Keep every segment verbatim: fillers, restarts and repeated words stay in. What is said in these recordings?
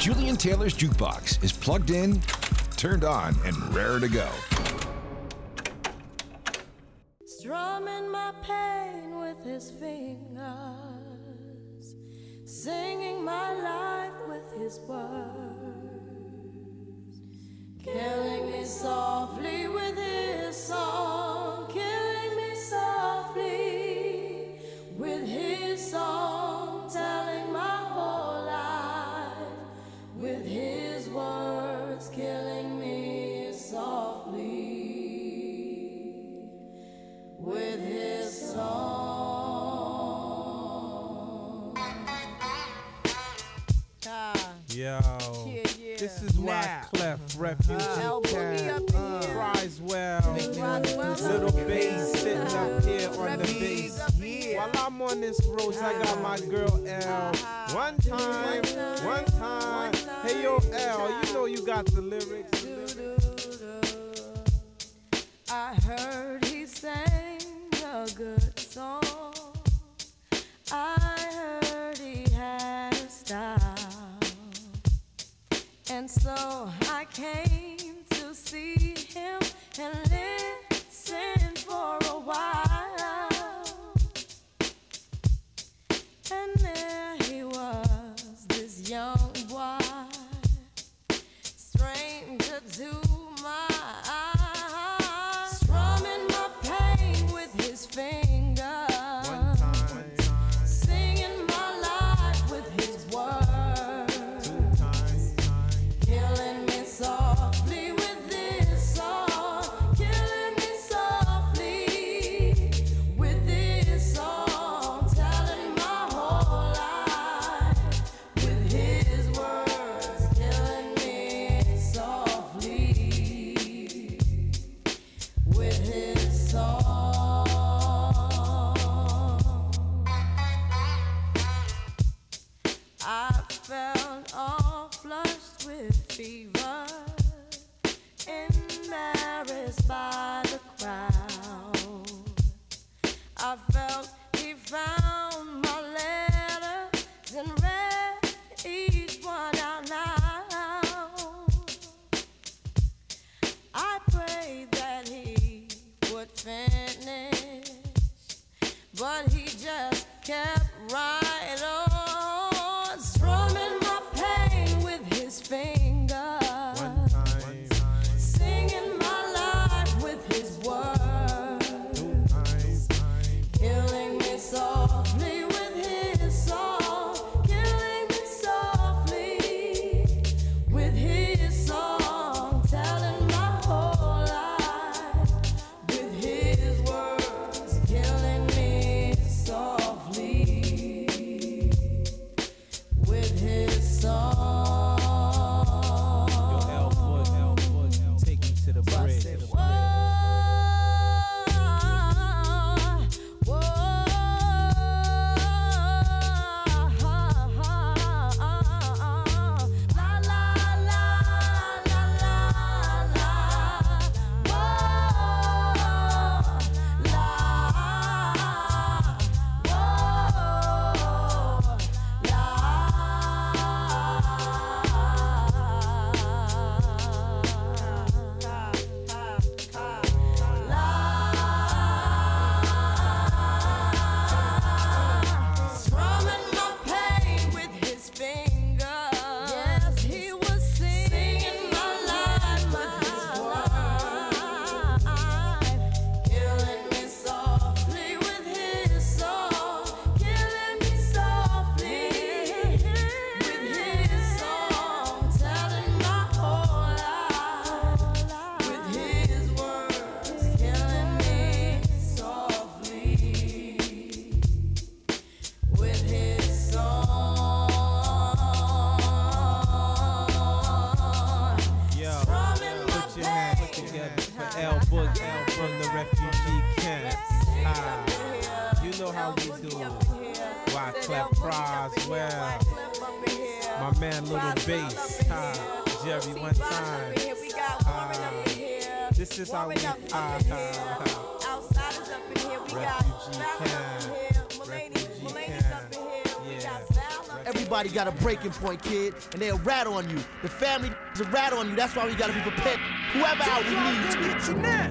Julian Taylor's jukebox is plugged in, turned on, and raring to go. Strumming my pain with his fingers, singing my life with his words, killing me softly with his song, killing me softly with his song, telling my whole life with his words, killing me softly with his song. Ah. Yo, Yeah, yeah. this is why Nah. Clef Refugee Uh, Cat up in here. cries well. well. Little bass sitting up here on the Refugees bass. up in here. While I'm on this road, I got my girl L. One time, one time. Hey yo, L, you know you got the lyrics. I heard he sang a good song. I heard he had a style. And so I came to see him and listen for a while. And there he was, this young boy, stranger to my eyes, strumming my pain with his fingers, One time, singing my life with his words, two times, killing me softly with this song, killing me softly with this song, telling my whole life with his words, killing me softly with his song. I felt all flushed with fever, embarrassed by the crowd. I felt he found my letters and read each one out loud. I prayed that he would finish, but he just kept right on, strumming my pain with his fingers, one time, singing my life with his words, two times, killing me softly with his song, killing me softly with his song, telling my whole life with his words, killing me softly with his song. Yo, L foot, L foot, take me to the bridge. Whoa, whoa, la la la la la la, whoa, la, strumming my pain with his fingers. Yes, he was singing my life with his words, killing me softly with his song, killing me softly with his song, telling my whole life with his words, killing me softly with his song. Yo, Strumming my put your hands pain. together for L Book L from the refugee camp. Ah, you know how we do. Why Clef cries well. My man Little Bass, ah, Jerry one time. Ah, this is how we ah, ah, ah. Outsiders up in here, we got Refugee Val up camp. in here, Mulaney, Refugee Mulaney's up camp. in here, we Yeah. got Val up in here. Everybody got a breaking point, kid, and they'll rat on you. The family is a rat on you. That's why we gotta be prepared. Whoever out we need to get you now.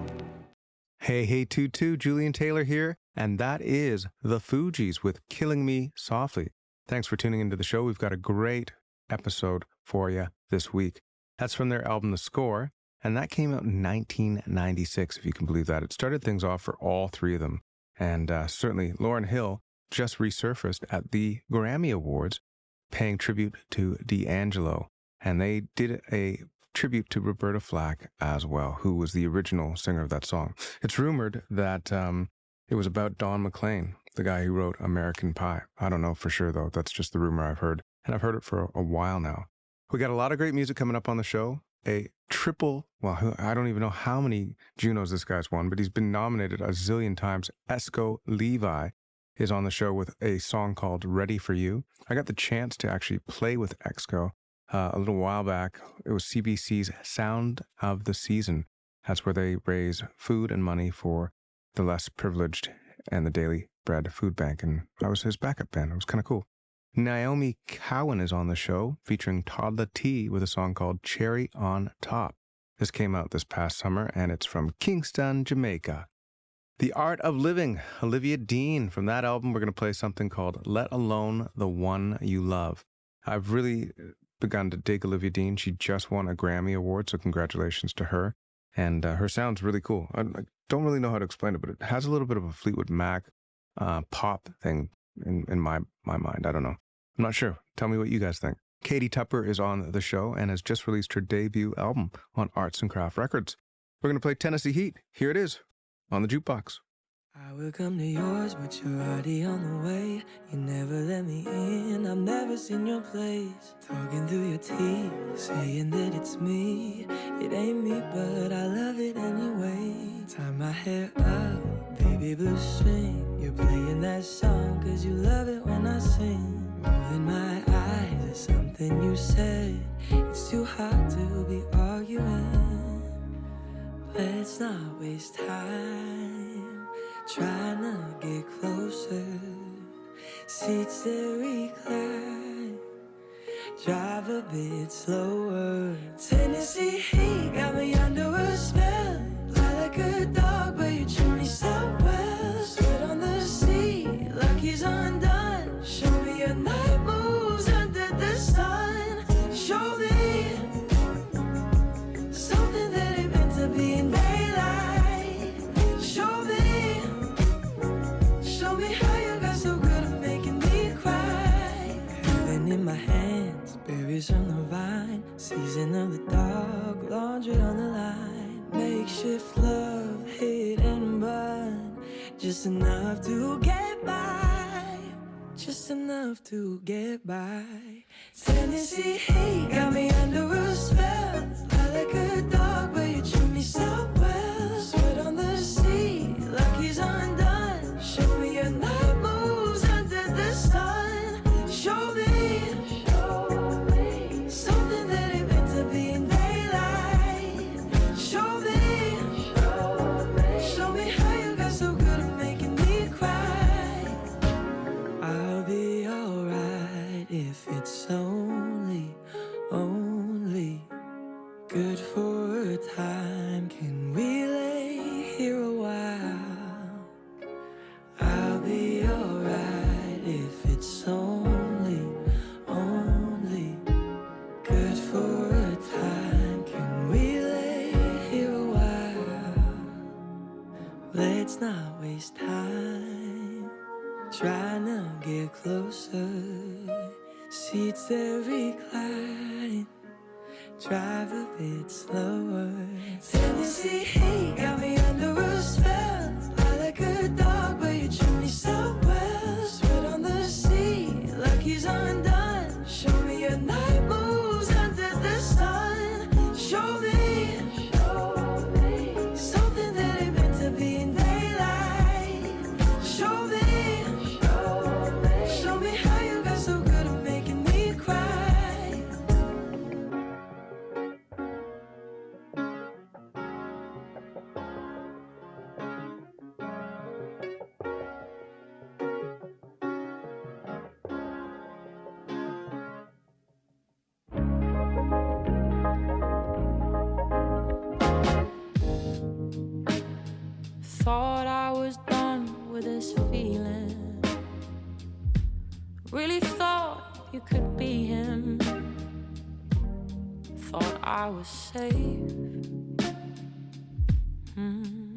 Hey, hey, Tutu, Julian Taylor here, and that is The Fugees with Killing Me Softly. Thanks for tuning into the show. We've got a great episode for you this week. That's from their album The Score, and that came out in nineteen ninety-six, if you can believe that. It started things off for all three of them, and uh, certainly Lauryn Hill just resurfaced at the Grammy Awards, paying tribute to D'Angelo, and they did a tribute to Roberta Flack as well, who was the original singer of that song. It's rumored that um, it was about Don McLean, the guy who wrote American Pie. I don't know for sure, though. That's just the rumor I've heard, and I've heard it for a, a while now. We got a lot of great music coming up on the show. A triple, well, I don't even know how many Junos this guy's won, but he's been nominated a zillion times. Esco Levi is on the show with a song called Ready For You. I got the chance to actually play with Esco Uh, a little while back. It was C B C's Sound of the Season. That's where they raise food and money for the less privileged and the Daily Bread Food Bank. And I was his backup band. It was kind of cool. Naomi Cowan is on the show, featuring Toddla T with a song called Cherry on Top. This came out this past summer, and it's from Kingston, Jamaica. The Art of Living, Olivia Dean. From that album, we're going to play something called Let Alone the One You Love. I've really begun to dig Olivia Dean. She just won a Grammy Award, so congratulations to her. And uh, her sound's really cool. I, I don't really know how to explain it, but it has a little bit of a Fleetwood Mac uh, pop thing in, in my, my mind. I don't know. I'm not sure. Tell me what you guys think. Katie Tupper is on the show and has just released her debut album on Arts and Craft Records. We're going to play Tennessee Heat. Here it is on the jukebox. I will come to yours, but you're already on the way. You never let me in, I've never seen your place. Talking through your teeth, saying that it's me. It ain't me, but I love it anyway. Tie my hair up, baby blue swing. You're playing that song, cause you love it when I sing. Rolling my eyes at something you said. It's too hard to be arguing. Let's not waste time trying to get closer. Seats that recline, drive a bit slower. Tennessee heat got me under a spell. Lie like a dog, but you treat me so well. Sweat on the seat, like he's undone. Show me your night moves under the sun. Show me something that ain't meant to be in daylight. Show me, show me how you got so good at making me cry. Heaven in my hands, berries from the vine. Season of the dog, laundry on the line. Makeshift love, hit and burn. Just enough to get by. Just enough to get by. Tennessee heat got me under a spell. I like a dog, but you treat me so well. Sweat on the seat, like he's undone. Show me your night moves under the sun. Show me, show me something that ain't meant to be in daylight. Show me, show me, show me how you got so good at making me cry. I'll be alright if it's only, only good for a time. Can we lay here a while? I'll be alright if it's only, only good for a time. Can we lay here a while? Let's not waste time trying to get closer. Seats that recline, drive a bit slower. Tennessee heat got me under a spell. I like a dog, but you treat me so well. Sweat on the seat, like he's undone. Show me your night moves under the sun. Show me, show me something that ain't meant to be in daylight. Show me, show me, show me how you got so good at making me cry. thought I was done with this feeling. Really thought you could be him. Thought I was safe. Hmm.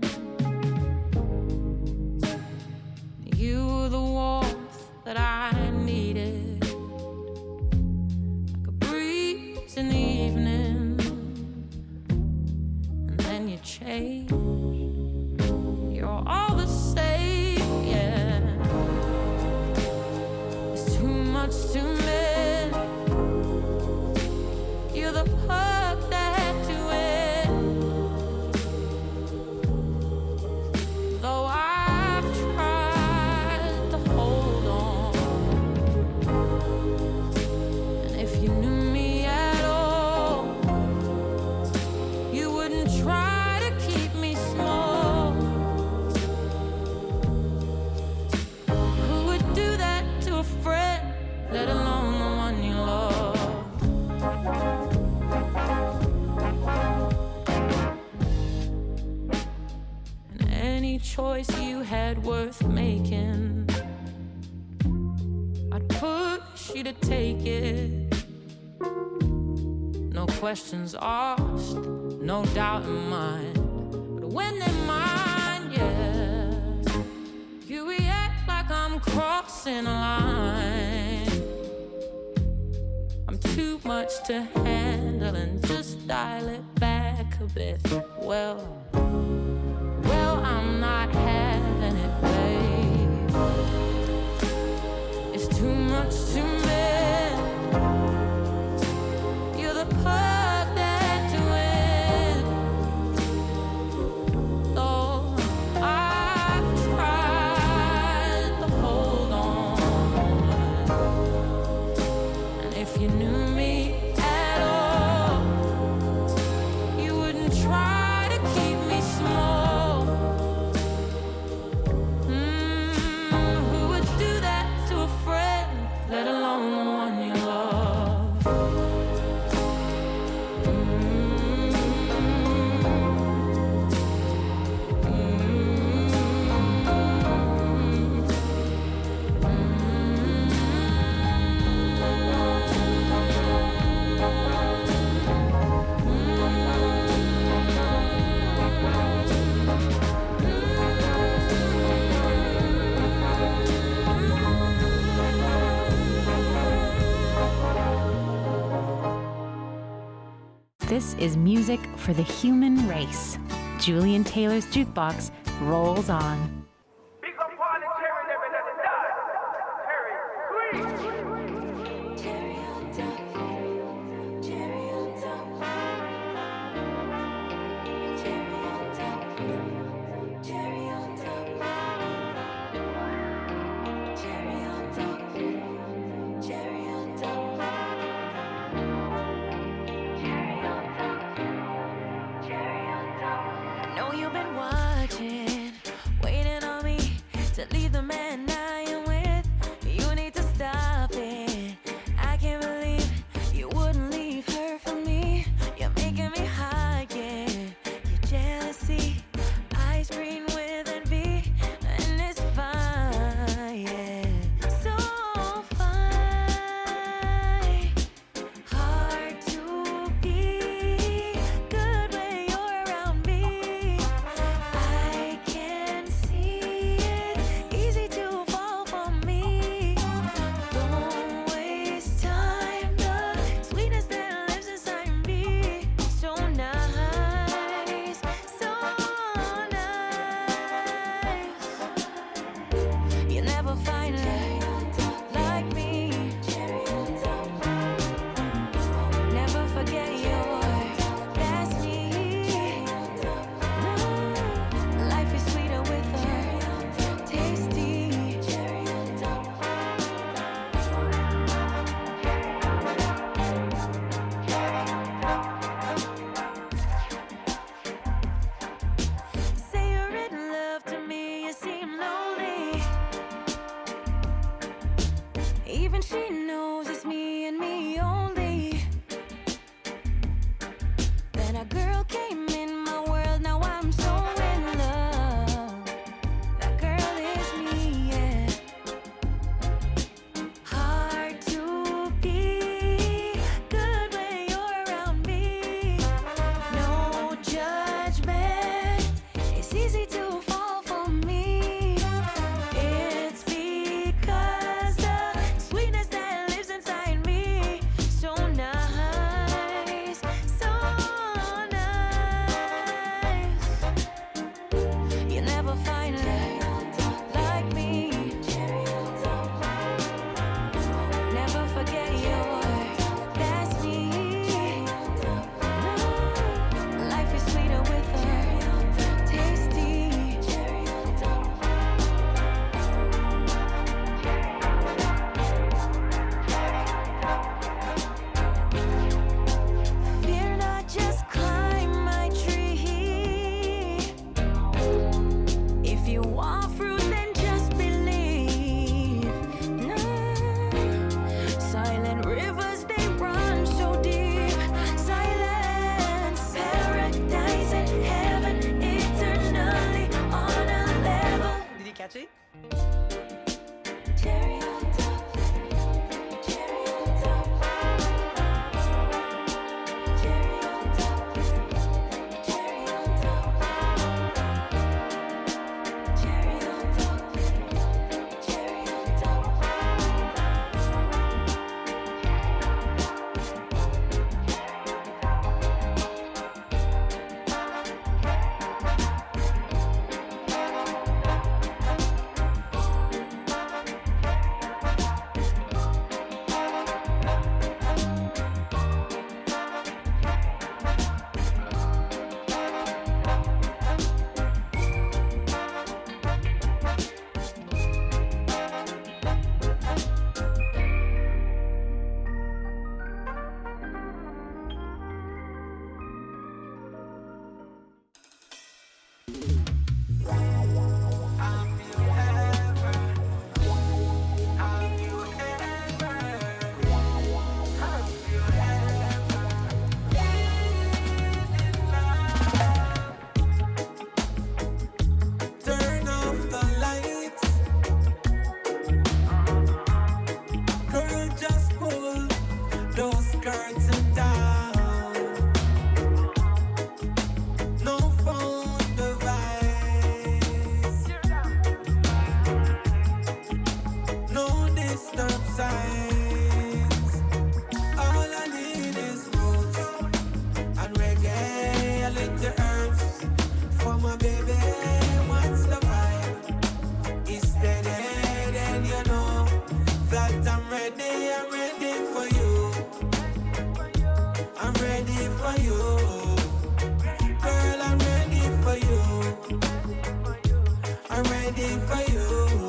You were the warmth that I needed, like a breeze in the evening. And then you changed. You're all the same, yeah. It's too much to miss. You're the perk that to it. Though I've tried to hold on, and if you knew me at all, you wouldn't try to keep me small. Who would do that to a friend, let alone the one you love? And any choice you had worth making, I'd push you to take it. No questions asked, no doubt in mind. But when they're mine, yeah, you react like I'm crossing a line. I'm too much to handle and just dial it back a bit. Well, well, I'm not having it, babe. It's too much to miss. You're the perk that to it. Though I've tried to hold on, and if you knew me at all, you wouldn't try to keep me small. Mm, who would do that to a friend, let alone the one you love? This is music for the human race. Julian Taylor's Jukebox rolls on. I know you've been watching, waiting Catchy? Cherry on top, cherry on top, cherry on top, cherry on top, cherry on top, cherry on top. Turn off the lights. Girl, just pull those curtains down. No phone device. No disturb signs. All I need is roots and reggae, a little herbs for my baby. What's the vibe? It's steady, then you know that I'm ready. I'm ready for you. I'm ready for you. Girl, I'm ready for you. I'm ready for you.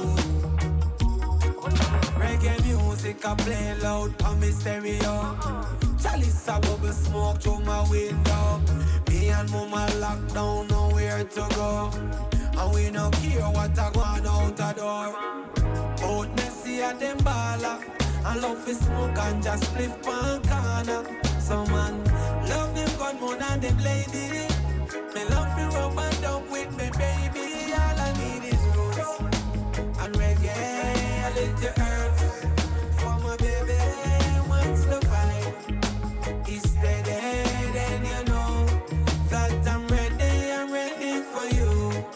Reggae music I play loud on me stereo. Chalice a bubble smoke through my window. Me and mama locked down, nowhere to go. And we no care what I want out the door. Out Nessie and them baller. And love for smoke and just flip on corner. Some man love them gun more than them lady. Me love to rub and down with me baby. All I need is roots and reggae, a little herbs for my baby. What's the vibe? It's steady, then you know that I'm ready. I'm ready for you.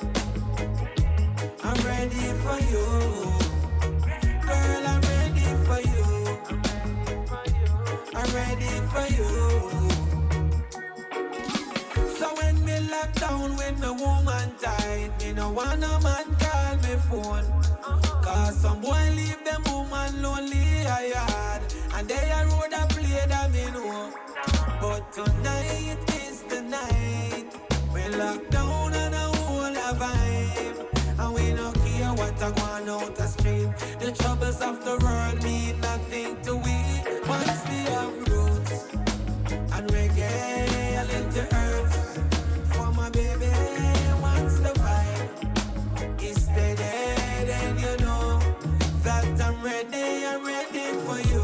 I'm ready for you. Girl, I'm ready for you. I'm ready for you. So when me lock down with my woman tight, me no want no man call me phone. Cause some boy leave them woman lonely a yard. And they a road a play that me know. But tonight is the night. We lock down and a whole a vibe. And we no care what I want out the street. The troubles of the world mean nothing to we. Once we have roots and reggae, a little herbs for my baby. What's the vibe? It's steady, then you know that I'm ready. I'm ready for you.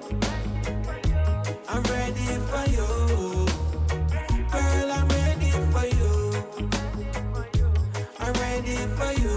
I'm ready for you. Girl, I'm ready for you. I'm ready for you.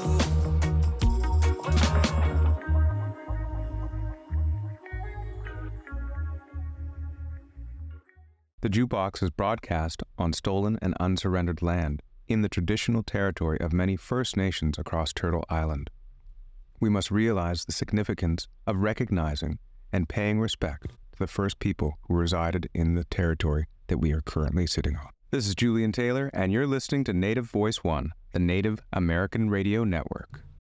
The Jukebox is broadcast on stolen and unsurrendered land in the traditional territory of many First Nations across Turtle Island. We must realize the significance of recognizing and paying respect to the first people who resided in the territory that we are currently sitting on. This is Julian Taylor, and you're listening to Native Voice One, the Native American Radio Network.